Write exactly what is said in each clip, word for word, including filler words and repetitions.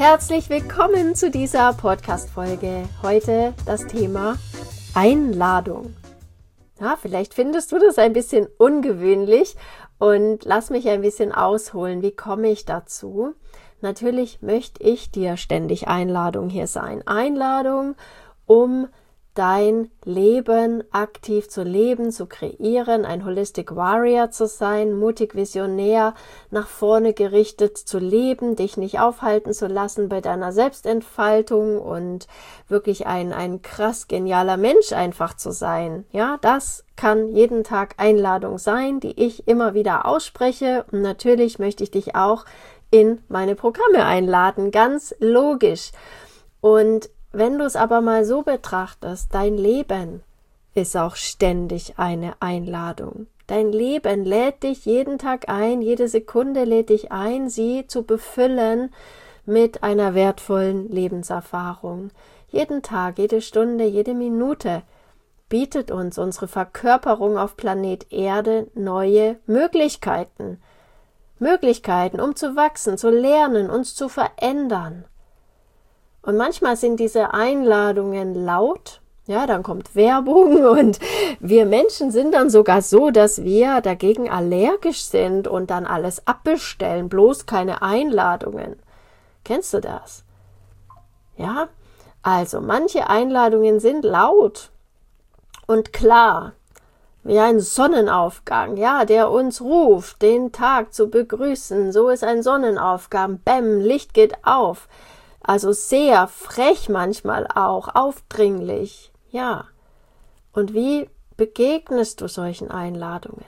Herzlich willkommen zu dieser Podcast-Folge. Heute das Thema Einladung. Ja, vielleicht findest du das ein bisschen ungewöhnlich und lass mich ein bisschen ausholen. Wie komme ich dazu? Natürlich möchte ich dir ständig Einladung hier sein. Einladung, um dein Leben aktiv zu leben, zu kreieren, ein Holistic Warrior zu sein, mutig, visionär, nach vorne gerichtet zu leben, dich nicht aufhalten zu lassen bei deiner Selbstentfaltung und wirklich ein, ein krass genialer Mensch einfach zu sein. Ja, das kann jeden Tag Einladung sein, die ich immer wieder ausspreche, und natürlich möchte ich dich auch in meine Programme einladen, ganz logisch. Und wenn du es aber mal so betrachtest, dein Leben ist auch ständig eine Einladung. Dein Leben lädt dich jeden Tag ein, jede Sekunde lädt dich ein, sie zu befüllen mit einer wertvollen Lebenserfahrung. Jeden Tag, jede Stunde, jede Minute bietet uns unsere Verkörperung auf Planet Erde neue Möglichkeiten. Möglichkeiten, um zu wachsen, zu lernen, uns zu verändern. Und manchmal sind diese Einladungen laut, ja, dann kommt Werbung und wir Menschen sind dann sogar so, dass wir dagegen allergisch sind und dann alles abbestellen, bloß keine Einladungen. Kennst du das? Ja, also manche Einladungen sind laut und klar, wie ein Sonnenaufgang, ja, der uns ruft, den Tag zu begrüßen. So ist ein Sonnenaufgang, bäm, Licht geht auf. Also sehr frech manchmal auch, aufdringlich, ja. Und wie begegnest du solchen Einladungen?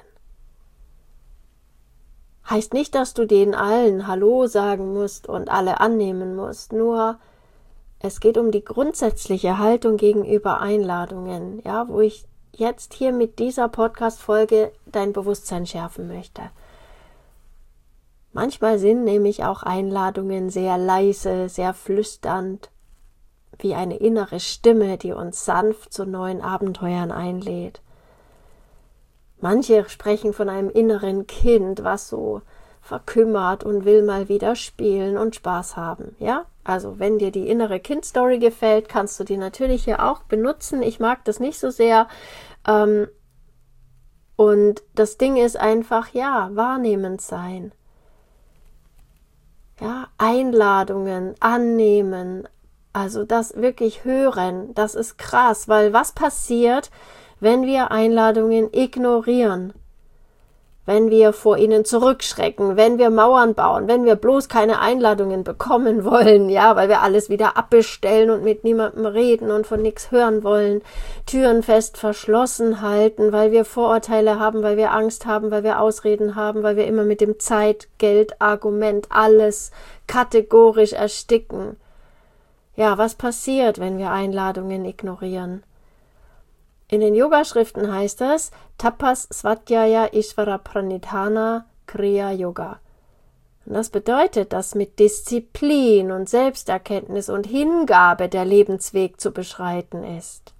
Heißt nicht, dass du denen allen Hallo sagen musst und alle annehmen musst, nur es geht um die grundsätzliche Haltung gegenüber Einladungen, ja, wo ich jetzt hier mit dieser Podcast-Folge dein Bewusstsein schärfen möchte. Manchmal sind nämlich auch Einladungen sehr leise, sehr flüsternd, wie eine innere Stimme, die uns sanft zu neuen Abenteuern einlädt. Manche sprechen von einem inneren Kind, was so verkümmert und will mal wieder spielen und Spaß haben. Ja, also wenn dir die innere Kind-Story gefällt, kannst du die natürlich hier auch benutzen. Ich mag das nicht so sehr. Ähm, und das Ding ist einfach, ja, wahrnehmend sein. Ja, Einladungen annehmen, also das wirklich hören, das ist krass, weil was passiert, wenn wir Einladungen ignorieren? Wenn wir vor ihnen zurückschrecken, wenn wir Mauern bauen, wenn wir bloß keine Einladungen bekommen wollen, ja, weil wir alles wieder abbestellen und mit niemandem reden und von nichts hören wollen, Türen fest verschlossen halten, weil wir Vorurteile haben, weil wir Angst haben, weil wir Ausreden haben, weil wir immer mit dem Zeit-Geld-Argument alles kategorisch ersticken. Ja, was passiert, wenn wir Einladungen ignorieren? In den Yoga-Schriften heißt es Tapas Svadhyaya Ishvara Pranidhana Kriya Yoga. Und das bedeutet, dass mit Disziplin und Selbsterkenntnis und Hingabe der Lebensweg zu beschreiten ist.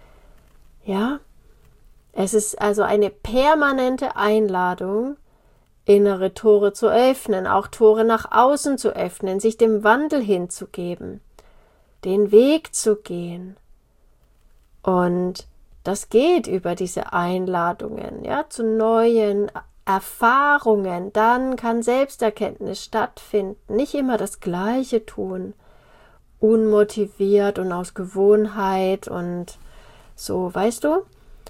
Ja, es ist also eine permanente Einladung, innere Tore zu öffnen, auch Tore nach außen zu öffnen, sich dem Wandel hinzugeben, den Weg zu gehen. Und das geht über diese Einladungen, ja, zu neuen Erfahrungen. Dann kann Selbsterkenntnis stattfinden. Nicht immer das Gleiche tun, unmotiviert und aus Gewohnheit und so, weißt du?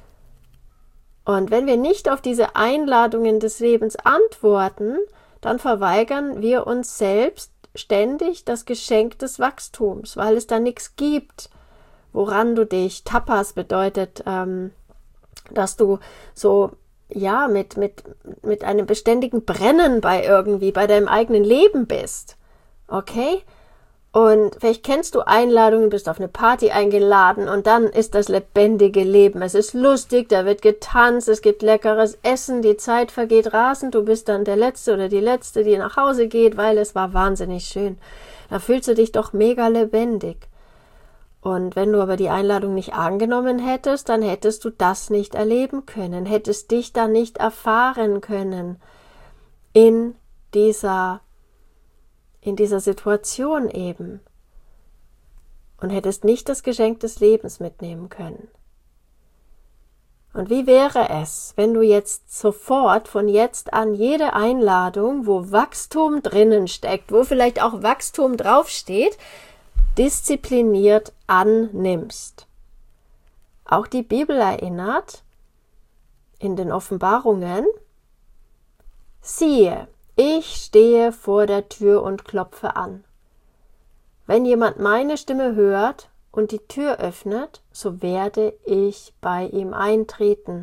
Und wenn wir nicht auf diese Einladungen des Lebens antworten, dann verweigern wir uns selbst ständig das Geschenk des Wachstums, weil es da nichts gibt, woran du dich, Tapas bedeutet, ähm, dass du so, ja, mit, mit, mit einem beständigen Brennen bei irgendwie, bei deinem eigenen Leben bist. Okay? Und vielleicht kennst du Einladungen, bist auf eine Party eingeladen und dann ist das lebendige Leben. Es ist lustig, da wird getanzt, es gibt leckeres Essen, die Zeit vergeht rasend, du bist dann der Letzte oder die Letzte, die nach Hause geht, weil es war wahnsinnig schön. Da fühlst du dich doch mega lebendig. Und wenn du aber die Einladung nicht angenommen hättest, dann hättest du das nicht erleben können, hättest dich dann nicht erfahren können in dieser in dieser Situation eben und hättest nicht das Geschenk des Lebens mitnehmen können. Und wie wäre es, wenn du jetzt sofort von jetzt an jede Einladung, wo Wachstum drinnen steckt, wo vielleicht auch Wachstum draufsteht, diszipliniert annimmst? Auch die Bibel erinnert in den Offenbarungen: Siehe, ich stehe vor der Tür und klopfe an. Wenn jemand meine Stimme hört und die Tür öffnet, so werde ich bei ihm eintreten.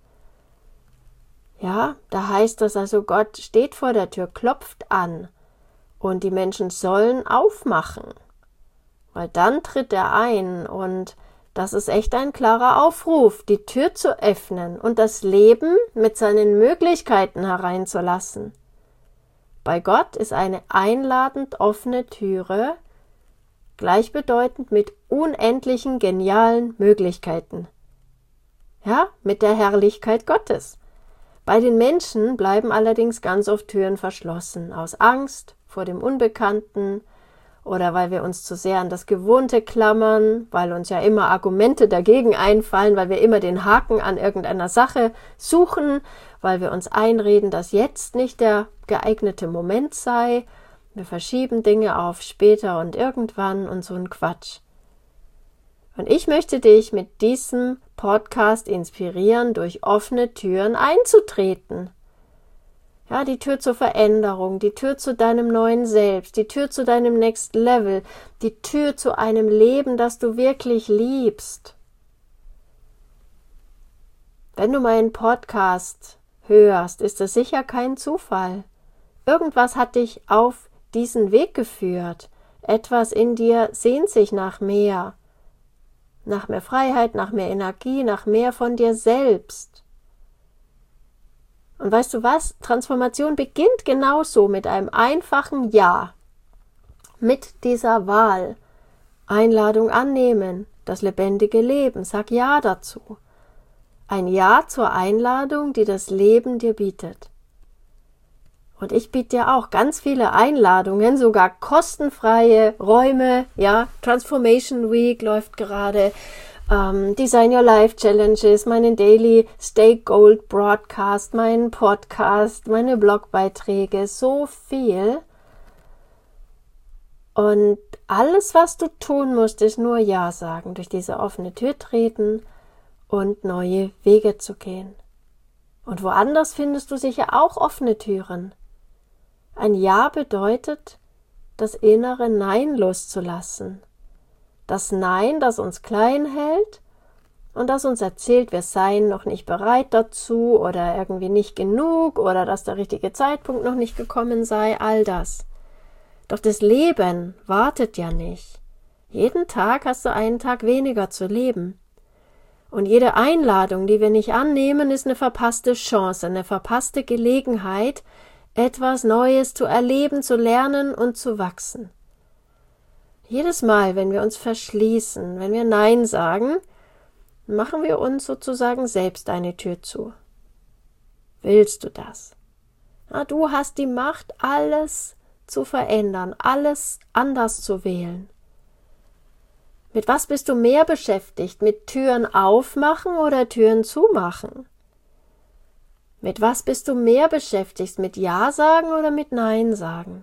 Ja, da heißt das also, Gott steht vor der Tür, klopft an und die Menschen sollen aufmachen, weil dann tritt er ein und das ist echt ein klarer Aufruf, die Tür zu öffnen und das Leben mit seinen Möglichkeiten hereinzulassen. Bei Gott ist eine einladend offene Türe gleichbedeutend mit unendlichen genialen Möglichkeiten. Ja, mit der Herrlichkeit Gottes. Bei den Menschen bleiben allerdings ganz oft Türen verschlossen, aus Angst vor dem Unbekannten oder weil wir uns zu sehr an das Gewohnte klammern, weil uns ja immer Argumente dagegen einfallen, weil wir immer den Haken an irgendeiner Sache suchen, weil wir uns einreden, dass jetzt nicht der geeignete Moment sei. Wir verschieben Dinge auf später und irgendwann und so ein Quatsch. Und ich möchte dich mit diesem Podcast inspirieren, durch offene Türen einzutreten. Ja, die Tür zur Veränderung, die Tür zu deinem neuen Selbst, die Tür zu deinem Next Level, die Tür zu einem Leben, das du wirklich liebst. Wenn du meinen Podcast hörst, ist es sicher kein Zufall. Irgendwas hat dich auf diesen Weg geführt. Etwas in dir sehnt sich nach mehr. Nach mehr Freiheit, nach mehr Energie, nach mehr von dir selbst. Und weißt du was? Transformation beginnt genauso mit einem einfachen Ja. Mit dieser Wahl. Einladung annehmen. Das lebendige Leben. Sag Ja dazu. Ein Ja zur Einladung, die das Leben dir bietet. Und ich biete dir auch ganz viele Einladungen, sogar kostenfreie Räume, ja, Transformation Week läuft gerade, ähm, Design Your Life Challenges, meinen Daily Stay Gold Broadcast, meinen Podcast, meine Blogbeiträge, so viel. Und alles, was du tun musst, ist nur Ja sagen, durch diese offene Tür treten und neue Wege zu gehen. Und woanders findest du sicher auch offene Türen. Ein Ja bedeutet, das innere Nein loszulassen. Das Nein, das uns klein hält und das uns erzählt, wir seien noch nicht bereit dazu oder irgendwie nicht genug oder dass der richtige Zeitpunkt noch nicht gekommen sei, all das. Doch das Leben wartet ja nicht. Jeden Tag hast du einen Tag weniger zu leben. Und jede Einladung, die wir nicht annehmen, ist eine verpasste Chance, eine verpasste Gelegenheit, etwas Neues zu erleben, zu lernen und zu wachsen. Jedes Mal, wenn wir uns verschließen, wenn wir Nein sagen, machen wir uns sozusagen selbst eine Tür zu. Willst du das? Na, du hast die Macht, alles zu verändern, alles anders zu wählen. Mit was bist du mehr beschäftigt? Mit Türen aufmachen oder Türen zumachen? Mit was bist du mehr beschäftigt? Mit Ja sagen oder mit Nein sagen?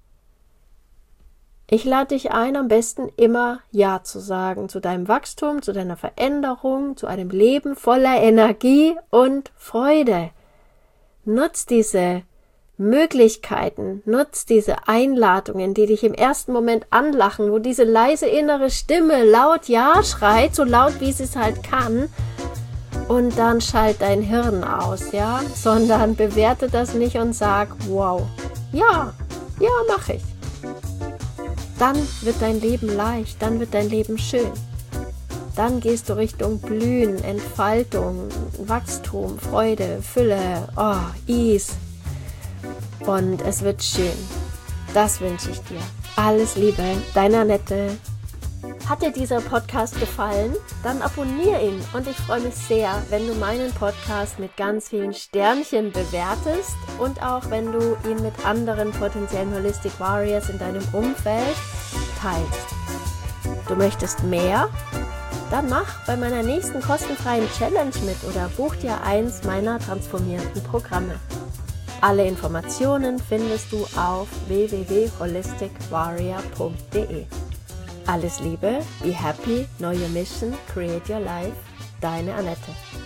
Ich lade dich ein, am besten immer Ja zu sagen zu deinem Wachstum, zu deiner Veränderung, zu einem Leben voller Energie und Freude. Nutz diese Möglichkeiten, nutz diese Einladungen, die dich im ersten Moment anlachen, wo diese leise innere Stimme laut Ja schreit, so laut wie sie es halt kann, und dann schalt dein Hirn aus, ja, sondern bewerte das nicht und sag, wow, ja, ja, mach ich. Dann wird dein Leben leicht, dann wird dein Leben schön. Dann gehst du Richtung Blühen, Entfaltung, Wachstum, Freude, Fülle, oh, Ease. Und es wird schön. Das wünsche ich dir. Alles Liebe, deine Annette. Hat dir dieser Podcast gefallen? Dann abonniere ihn und ich freue mich sehr, wenn du meinen Podcast mit ganz vielen Sternchen bewertest und auch wenn du ihn mit anderen potenziellen Holistic Warriors in deinem Umfeld teilst. Du möchtest mehr? Dann mach bei meiner nächsten kostenfreien Challenge mit oder buch dir eins meiner transformierenden Programme. Alle Informationen findest du auf w w w punkt holistic warrior punkt d e. Alles Liebe, be happy, know your mission, create your life, deine Annette.